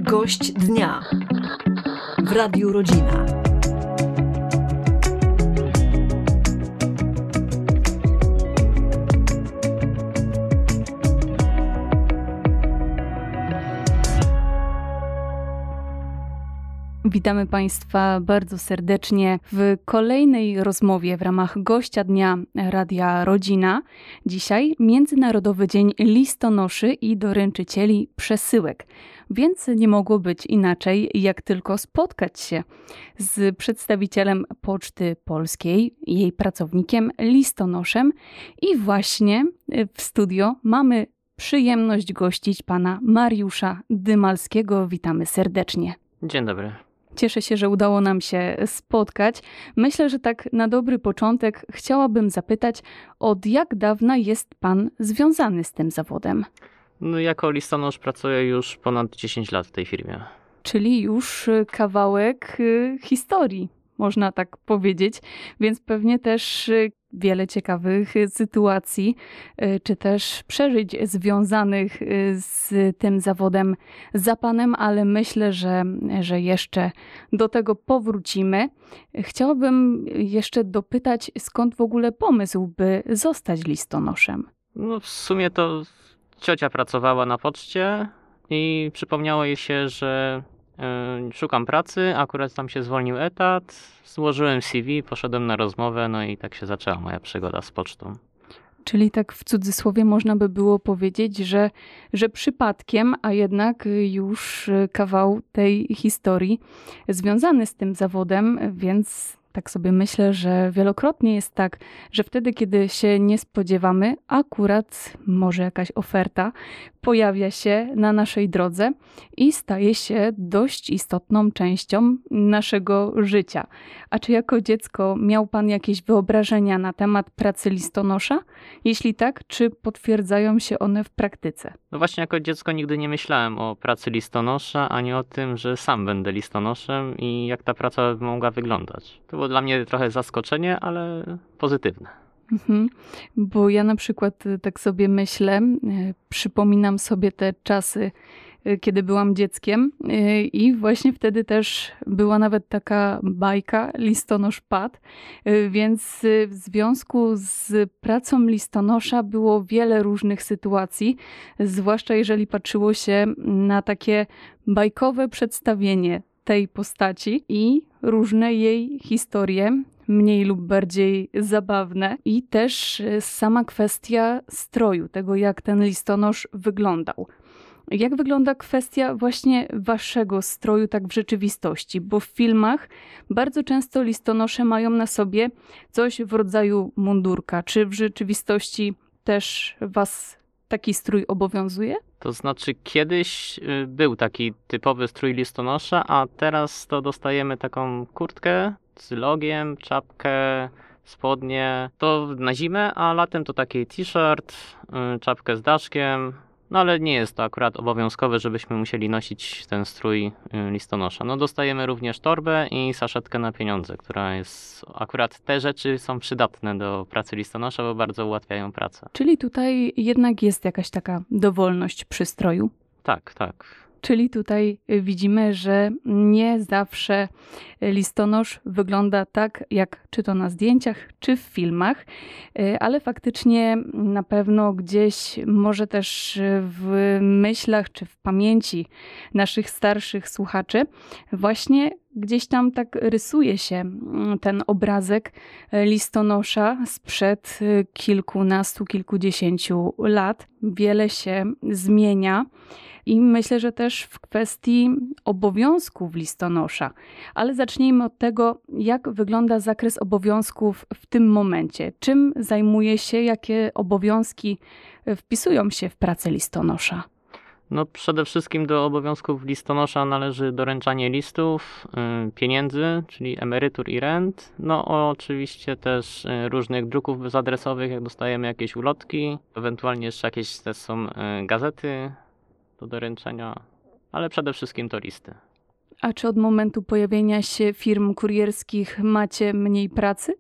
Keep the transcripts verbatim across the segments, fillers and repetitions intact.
Gość dnia w Radiu Rodzina. Witamy Państwa bardzo serdecznie w kolejnej rozmowie w ramach Gościa Dnia Radia Rodzina. Dzisiaj Międzynarodowy Dzień Listonoszy i Doręczycieli Przesyłek. Więc nie mogło być inaczej, jak tylko spotkać się z przedstawicielem Poczty Polskiej, jej pracownikiem, listonoszem. I właśnie w studio mamy przyjemność gościć pana Mariusza Dymalskiego. Witamy serdecznie. Dzień dobry. Cieszę się, że udało nam się spotkać. Myślę, że tak na dobry początek chciałabym zapytać, od jak dawna jest pan związany z tym zawodem? No, jako listonosz pracuję już ponad dziesięć lat w tej firmie. Czyli już kawałek historii, można tak powiedzieć, więc pewnie też wiele ciekawych sytuacji, czy też przeżyć związanych z tym zawodem za panem, ale myślę, że, że jeszcze do tego powrócimy. Chciałabym jeszcze dopytać, skąd w ogóle pomysł, by zostać listonoszem? No, w sumie to ciocia pracowała na poczcie i przypomniało jej się, że y, szukam pracy, akurat tam się zwolnił etat, złożyłem C V, poszedłem na rozmowę, no i tak się zaczęła moja przygoda z pocztą. Czyli tak w cudzysłowie można by było powiedzieć, że, że przypadkiem, a jednak już kawał tej historii związany z tym zawodem, więc tak sobie myślę, że wielokrotnie jest tak, że wtedy, kiedy się nie spodziewamy, akurat może jakaś oferta pojawia się na naszej drodze i staje się dość istotną częścią naszego życia. A czy jako dziecko miał pan jakieś wyobrażenia na temat pracy listonosza? Jeśli tak, czy potwierdzają się one w praktyce? No właśnie, jako dziecko nigdy nie myślałem o pracy listonosza, ani o tym, że sam będę listonoszem i jak ta praca mogła wyglądać. To było dla mnie trochę zaskoczenie, ale pozytywne. Mhm. Bo ja na przykład tak sobie myślę, przypominam sobie te czasy, kiedy byłam dzieckiem i właśnie wtedy też była nawet taka bajka Listonosz Pat, więc w związku z pracą listonosza było wiele różnych sytuacji, zwłaszcza jeżeli patrzyło się na takie bajkowe przedstawienie tej postaci i różne jej historie, mniej lub bardziej zabawne, i też sama kwestia stroju, tego jak ten listonosz wyglądał. Jak wygląda kwestia właśnie waszego stroju tak w rzeczywistości? Bo w filmach bardzo często listonosze mają na sobie coś w rodzaju mundurka. Czy w rzeczywistości też was taki strój obowiązuje? To znaczy kiedyś był taki typowy strój listonosza, a teraz to dostajemy taką kurtkę z logiem, czapkę, spodnie. To na zimę, a latem to taki t-shirt, czapkę z daszkiem. No ale nie jest to akurat obowiązkowe, żebyśmy musieli nosić ten strój listonosza. No dostajemy również torbę i saszetkę na pieniądze, która jest... Akurat te rzeczy są przydatne do pracy listonosza, bo bardzo ułatwiają pracę. Czyli tutaj jednak jest jakaś taka dowolność przy stroju? Tak, tak. Czyli tutaj widzimy, że nie zawsze listonosz wygląda tak, jak czy to na zdjęciach, czy w filmach, ale faktycznie na pewno gdzieś może też w myślach, czy w pamięci naszych starszych słuchaczy właśnie gdzieś tam tak rysuje się ten obrazek listonosza sprzed kilkunastu, kilkudziesięciu lat. Wiele się zmienia i myślę, że też w kwestii obowiązków listonosza. Ale zacznijmy od tego, jak wygląda zakres obowiązków w tym momencie. Czym zajmuje się, jakie obowiązki wpisują się w pracę listonosza? No przede wszystkim do obowiązków listonosza należy doręczanie listów, y, pieniędzy, czyli emerytur i rent. No oczywiście też y, różnych druków bezadresowych, jak dostajemy jakieś ulotki. Ewentualnie jeszcze jakieś też są y, gazety do doręczenia, ale przede wszystkim to listy. A czy od momentu pojawienia się firm kurierskich macie mniej pracy?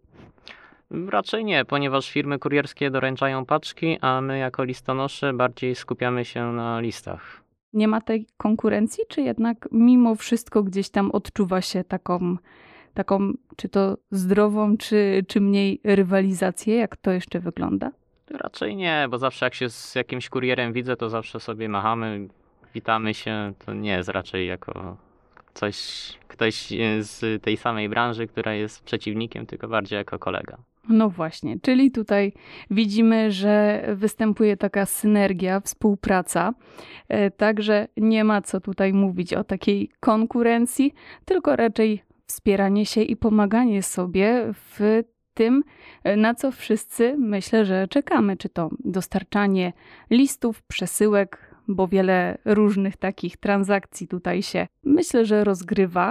Raczej nie, ponieważ firmy kurierskie doręczają paczki, a my jako listonosze bardziej skupiamy się na listach. Nie ma tej konkurencji, czy jednak mimo wszystko gdzieś tam odczuwa się taką, taką czy to zdrową, czy, czy mniej rywalizację? Jak to jeszcze wygląda? Raczej nie, bo zawsze jak się z jakimś kurierem widzę, to zawsze sobie machamy, witamy się. To nie jest raczej jako coś, ktoś z tej samej branży, która jest przeciwnikiem, tylko bardziej jako kolega. No właśnie, czyli tutaj widzimy, że występuje taka synergia, współpraca, także nie ma co tutaj mówić o takiej konkurencji, tylko raczej wspieranie się i pomaganie sobie w tym, na co wszyscy myślę, że czekamy, czy to dostarczanie listów, przesyłek, bo wiele różnych takich transakcji tutaj się myślę, że rozgrywa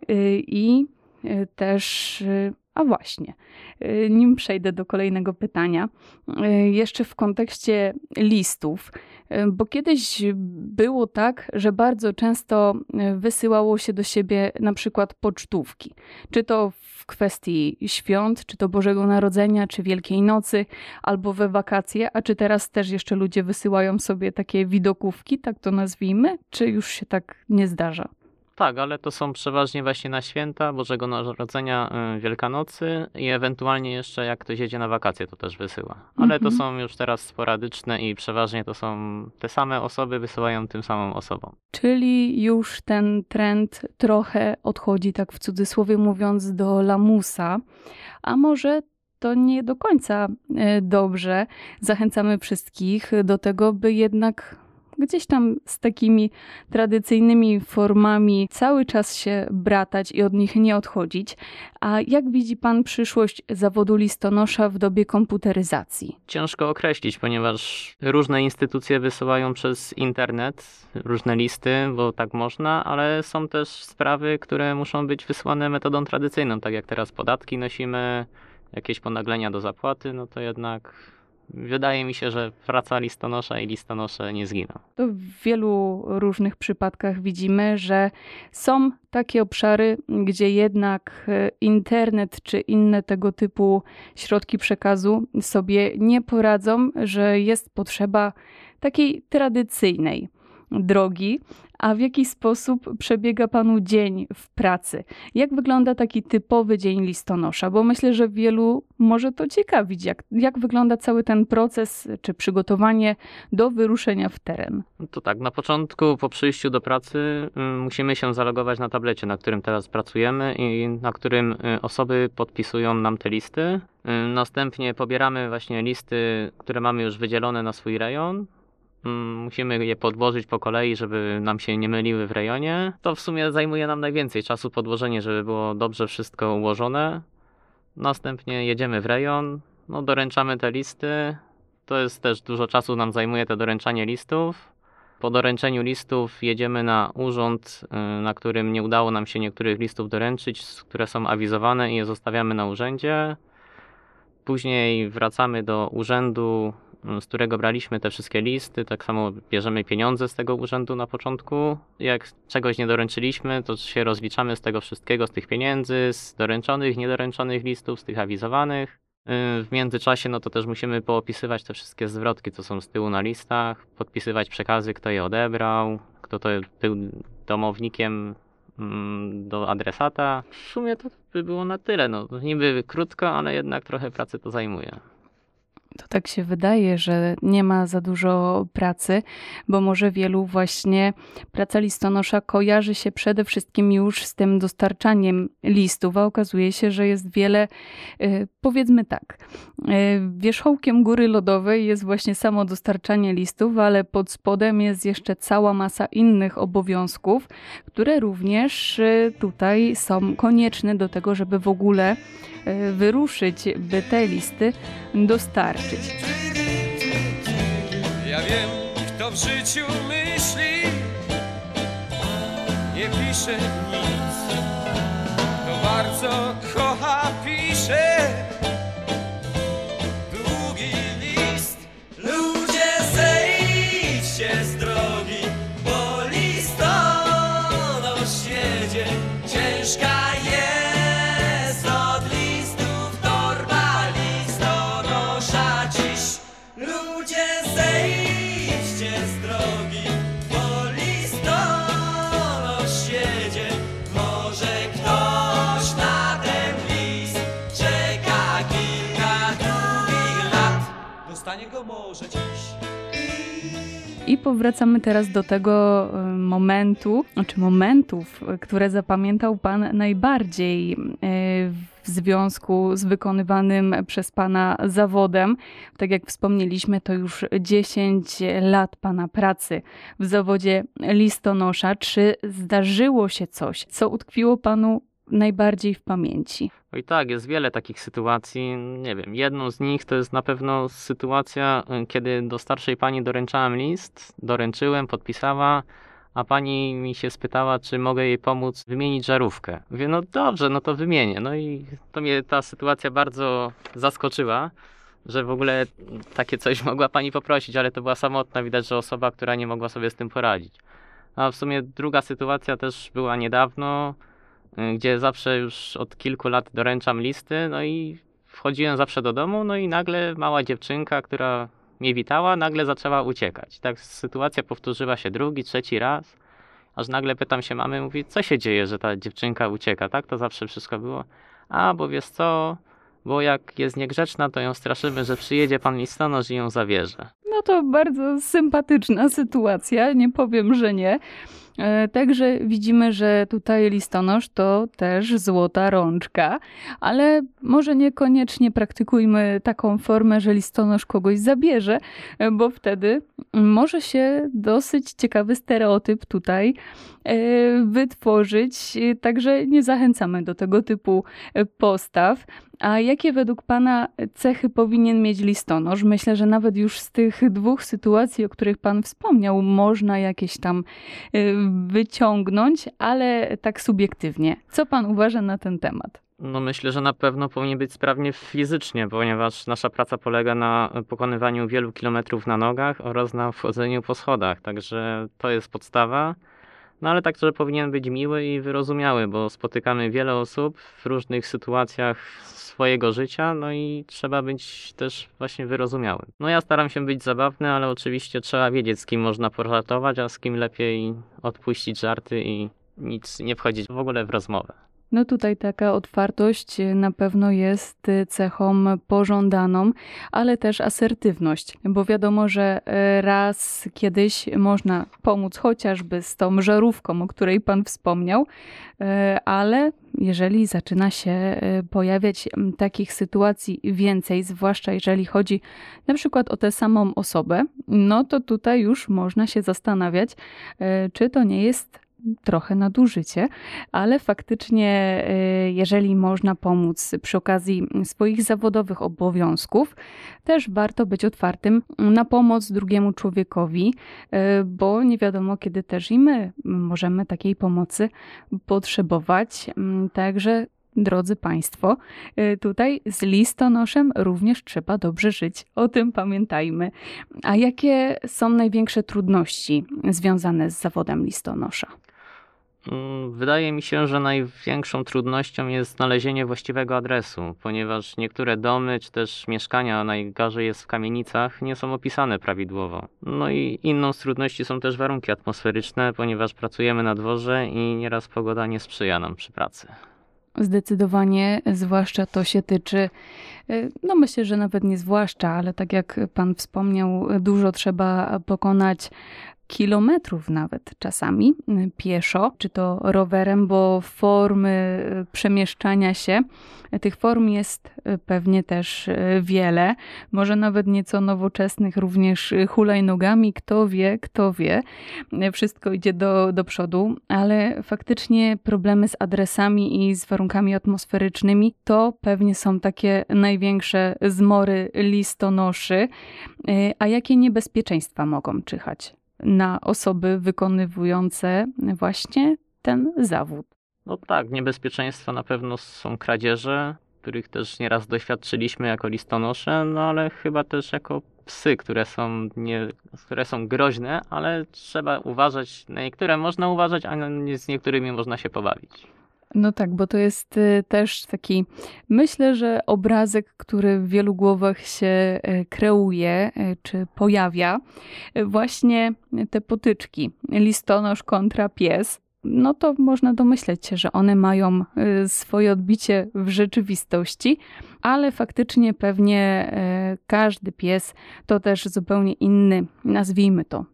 i też... A właśnie, nim przejdę do kolejnego pytania, jeszcze w kontekście listów, bo kiedyś było tak, że bardzo często wysyłało się do siebie na przykład pocztówki, czy to w kwestii świąt, czy to Bożego Narodzenia, czy Wielkiej Nocy, albo we wakacje, a czy teraz też jeszcze ludzie wysyłają sobie takie widokówki, tak to nazwijmy, czy już się tak nie zdarza? Tak, ale to są przeważnie właśnie na święta Bożego Narodzenia, Wielkanocy i ewentualnie jeszcze jak ktoś jedzie na wakacje, to też wysyła. Ale to są już teraz sporadyczne i przeważnie to są te same osoby wysyłają tym samym osobom. Czyli już ten trend trochę odchodzi, tak w cudzysłowie mówiąc, do lamusa, a może to nie do końca dobrze. Zachęcamy wszystkich do tego, by jednak gdzieś tam z takimi tradycyjnymi formami cały czas się bratać i od nich nie odchodzić. A jak widzi pan przyszłość zawodu listonosza w dobie komputeryzacji? Ciężko określić, ponieważ różne instytucje wysyłają przez internet różne listy, bo tak można, ale są też sprawy, które muszą być wysłane metodą tradycyjną, tak jak teraz podatki nosimy, jakieś ponaglenia do zapłaty, no to jednak... Wydaje mi się, że praca listonosza i listonosze nie zginą. To w wielu różnych przypadkach widzimy, że są takie obszary, gdzie jednak internet czy inne tego typu środki przekazu sobie nie poradzą, że jest potrzeba takiej tradycyjnej drogi. A w jaki sposób przebiega panu dzień w pracy? Jak wygląda taki typowy dzień listonosza? Bo myślę, że wielu może to ciekawić, jak, jak wygląda cały ten proces czy przygotowanie do wyruszenia w teren. To tak, na początku po przyjściu do pracy musimy się zalogować na tablecie, na którym teraz pracujemy i na którym osoby podpisują nam te listy. Następnie pobieramy właśnie listy, które mamy już wydzielone na swój rejon. Musimy je podłożyć po kolei, żeby nam się nie myliły w rejonie. To w sumie zajmuje nam najwięcej czasu podłożenie, żeby było dobrze wszystko ułożone. Następnie jedziemy w rejon, no doręczamy te listy. To jest też dużo czasu nam zajmuje to doręczanie listów. Po doręczeniu listów jedziemy na urząd, na którym nie udało nam się niektórych listów doręczyć, które są awizowane i je zostawiamy na urzędzie. Później wracamy do urzędu, z którego braliśmy te wszystkie listy, tak samo bierzemy pieniądze z tego urzędu na początku. Jak czegoś nie doręczyliśmy, to się rozliczamy z tego wszystkiego, z tych pieniędzy, z doręczonych, niedoręczonych listów, z tych awizowanych. W międzyczasie no to też musimy poopisywać te wszystkie zwrotki, co są z tyłu na listach, podpisywać przekazy, kto je odebrał, kto to był domownikiem do adresata. W sumie to by było na tyle. No, niby krótko, ale jednak trochę pracy to zajmuje. To tak się wydaje, że nie ma za dużo pracy, bo może wielu właśnie praca listonosza kojarzy się przede wszystkim już z tym dostarczaniem listów, a okazuje się, że jest wiele, powiedzmy tak, wierzchołkiem góry lodowej jest właśnie samo dostarczanie listów, ale pod spodem jest jeszcze cała masa innych obowiązków, które również tutaj są konieczne do tego, żeby w ogóle wyruszyć, by te listy dostarczyć. Ja wiem, kto w życiu myśli, nie pisze nic, kto bardzo kocha, pisze długi list. Ludzie, zejdźcie z drogi, bo listonosz jedzie, ciężka jest. Ludzie, zejdźcie z drogi, bo powracamy teraz do tego momentu, znaczy momentów, które zapamiętał Pan najbardziej w związku z wykonywanym przez Pana zawodem. Tak jak wspomnieliśmy, to już dziesięć lat Pana pracy w zawodzie listonosza. Czy zdarzyło się coś, co utkwiło Panu najbardziej w pamięci? No i tak, jest wiele takich sytuacji. Nie wiem, jedną z nich to jest na pewno sytuacja, kiedy do starszej pani doręczałem list, doręczyłem, podpisała, a pani mi się spytała, czy mogę jej pomóc wymienić żarówkę. Mówię, no dobrze, no to wymienię. No i to mnie ta sytuacja bardzo zaskoczyła, że w ogóle takie coś mogła pani poprosić, ale to była samotna, widać, że osoba, która nie mogła sobie z tym poradzić. A w sumie druga sytuacja też była niedawno, gdzie zawsze już od kilku lat doręczam listy, no i wchodziłem zawsze do domu, no i nagle mała dziewczynka, która mnie witała, nagle zaczęła uciekać. Tak sytuacja powtórzyła się drugi, trzeci raz, aż nagle pytam się mamy, mówi, co się dzieje, że ta dziewczynka ucieka, tak? To zawsze wszystko było. A, bo wiesz co, bo jak jest niegrzeczna, to ją straszymy, że przyjedzie pan listonosz i ją zabierze. No to bardzo sympatyczna sytuacja, nie powiem, że nie. Także widzimy, że tutaj listonosz to też złota rączka, ale może niekoniecznie praktykujmy taką formę, że listonosz kogoś zabierze, bo wtedy może się dosyć ciekawy stereotyp tutaj wytworzyć, także nie zachęcamy do tego typu postaw. A jakie według Pana cechy powinien mieć listonosz? Myślę, że nawet już z tych dwóch sytuacji, o których Pan wspomniał, można jakieś tam wyciągnąć, ale tak subiektywnie. Co Pan uważa na ten temat? No myślę, że na pewno powinien być sprawnie fizycznie, ponieważ nasza praca polega na pokonywaniu wielu kilometrów na nogach oraz na wchodzeniu po schodach, także to jest podstawa. No ale także powinien być miły i wyrozumiały, bo spotykamy wiele osób w różnych sytuacjach swojego życia, no i trzeba być też właśnie wyrozumiałym. No ja staram się być zabawny, ale oczywiście trzeba wiedzieć, z kim można pożartować, a z kim lepiej odpuścić żarty i nic nie wchodzić w ogóle w rozmowę. No tutaj taka otwartość na pewno jest cechą pożądaną, ale też asertywność, bo wiadomo, że raz kiedyś można pomóc chociażby z tą żarówką, o której Pan wspomniał, ale jeżeli zaczyna się pojawiać takich sytuacji więcej, zwłaszcza jeżeli chodzi na przykład o tę samą osobę, no to tutaj już można się zastanawiać, czy to nie jest trochę nadużycie, ale faktycznie jeżeli można pomóc przy okazji swoich zawodowych obowiązków, też warto być otwartym na pomoc drugiemu człowiekowi, bo nie wiadomo, kiedy też i my możemy takiej pomocy potrzebować. Także drodzy Państwo, tutaj z listonoszem również trzeba dobrze żyć. O tym pamiętajmy. A jakie są największe trudności związane z zawodem listonosza? Wydaje mi się, że największą trudnością jest znalezienie właściwego adresu, ponieważ niektóre domy czy też mieszkania, a najgorzej jest w kamienicach, nie są opisane prawidłowo. No i inną z trudności są też warunki atmosferyczne, ponieważ pracujemy na dworze i nieraz pogoda nie sprzyja nam przy pracy. Zdecydowanie, zwłaszcza to się tyczy, no myślę, że nawet nie zwłaszcza, ale tak jak Pan wspomniał, dużo trzeba pokonać kilometrów nawet czasami pieszo, czy to rowerem, bo formy przemieszczania się, tych form jest pewnie też wiele, może nawet nieco nowoczesnych, również hulajnogami, kto wie, kto wie, wszystko idzie do, do przodu, ale faktycznie problemy z adresami i z warunkami atmosferycznymi to pewnie są takie największe zmory listonoszy. A jakie niebezpieczeństwa mogą czyhać na osoby wykonywujące właśnie ten zawód? No tak, niebezpieczeństwa na pewno są kradzieże, których też nieraz doświadczyliśmy jako listonosze, no ale chyba też jako psy, które są, nie, które są groźne, ale trzeba uważać, na niektóre można uważać, a z niektórymi można się pobawić. No tak, bo to jest też taki, myślę, że obrazek, który w wielu głowach się kreuje, czy pojawia. Właśnie te potyczki, listonosz kontra pies. No to można domyśleć się, że one mają swoje odbicie w rzeczywistości, ale faktycznie pewnie każdy pies to też zupełnie inny, nazwijmy to,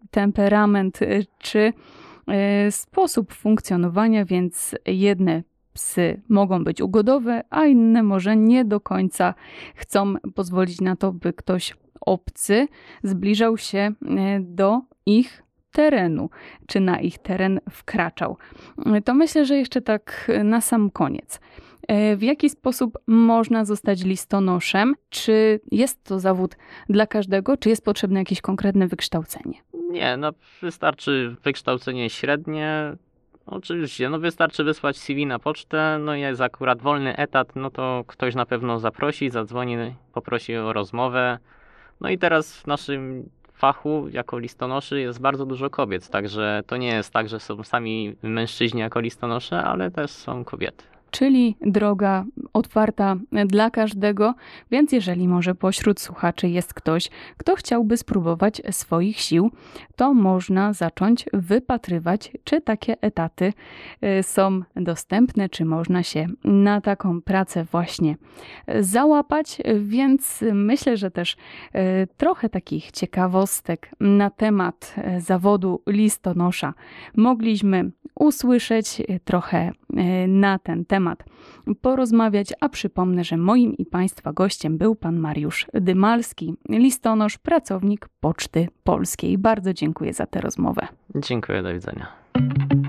temperament czy sposób funkcjonowania, więc jedne psy mogą być ugodowe, a inne może nie do końca chcą pozwolić na to, by ktoś obcy zbliżał się do ich terenu, czy na ich teren wkraczał. To myślę, że jeszcze tak na sam koniec. W jaki sposób można zostać listonoszem? Czy jest to zawód dla każdego, czy jest potrzebne jakieś konkretne wykształcenie? Nie, no wystarczy wykształcenie średnie. Oczywiście, no wystarczy wysłać C V na pocztę, no jest akurat wolny etat, no to ktoś na pewno zaprosi, zadzwoni, poprosi o rozmowę. No i teraz w naszym fachu jako listonoszy jest bardzo dużo kobiet, także to nie jest tak, że są sami mężczyźni jako listonosze, ale też są kobiety. Czyli droga otwarta dla każdego, więc jeżeli może pośród słuchaczy jest ktoś, kto chciałby spróbować swoich sił, to można zacząć wypatrywać, czy takie etaty są dostępne, czy można się na taką pracę właśnie załapać, więc myślę, że też trochę takich ciekawostek na temat zawodu listonosza mogliśmy usłyszeć, trochę na ten temat porozmawiać, a przypomnę, że moim i Państwa gościem był pan Mariusz Dymalski, listonosz, pracownik Poczty Polskiej. Bardzo dziękuję za tę rozmowę. Dziękuję, do widzenia.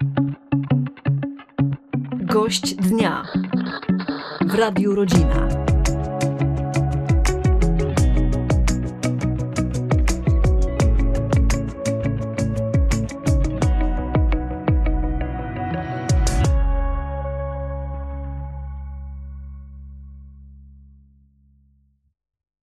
Gość dnia w Radiu Rodzina.